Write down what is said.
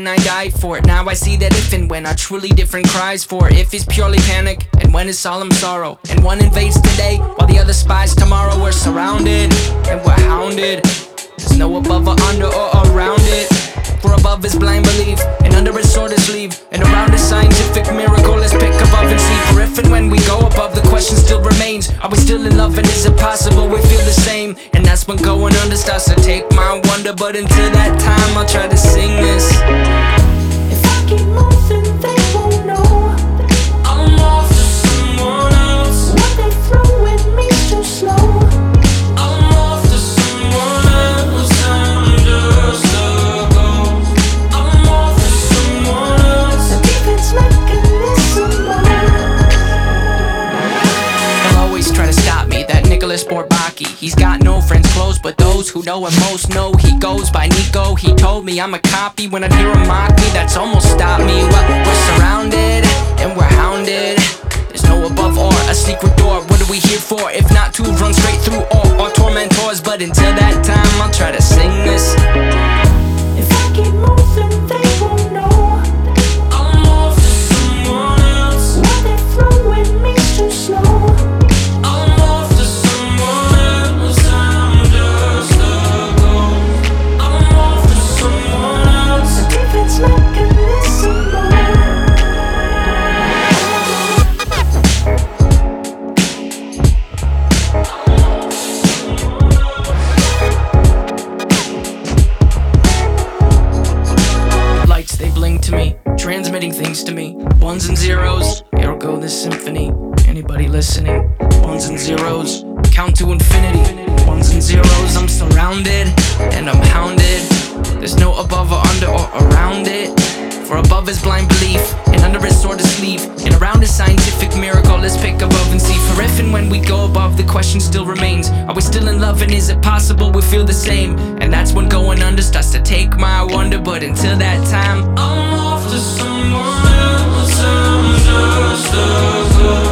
when I died for it. Now I see that if and when are truly different cries for it. If is purely panic, and when is solemn sorrow. And one invades today, while the other spies tomorrow. We're surrounded, and we're hounded. There's no above or under or around it. For above is blind belief, and under is sword is sleeve, and around is scientific miracle. Let's pick above and see. For if and when we go above, the question still remains: are we still in love, and is it possible we feel the same? And that's when going under starts to take my wonder. But until that time, I'll try to sing this. If I keep moving, they won't know I'm off to someone else. what they throw at me's too slow. I'm off to someone else. I'm just a ghost. I'm off to someone else. The defense mechanism. They'll always try to stop me, that Nicholas Bourbaki. He's got no friends close, but those who know him most know he goes by Nico. He told me I'm a copy. When I hear him mock me, that's almost stopped me. Well, we're surrounded, and we're hounded. There's no above or a secret door. What are we here for, if not to run straight through all our tormentors? But until that time, I'll try to sing this. If I keep moving, they won't know I'm off to someone else. what they throw at me's too slow. I'm off to someone else. I'm just a ghost. I'm off to someone else. The defense mechanism. Lights, they bling to me, transmitting things to me. Ones and zeros, here go this symphony. Anybody listening? Ones and zeros, count to infinity. Ones and zeros, I'm surrounded, and I'm hounded. There's no above or under or around it. For above is blind belief, and under is sword is sleeve, and around is scientific miracle. Let's pick above and see. For if and when we go above, the question still remains: are we still in love, and is it possible we feel the same? And that's when going under starts to take my wonder. But until that time, I'm off to someone else. I'm just a ghost.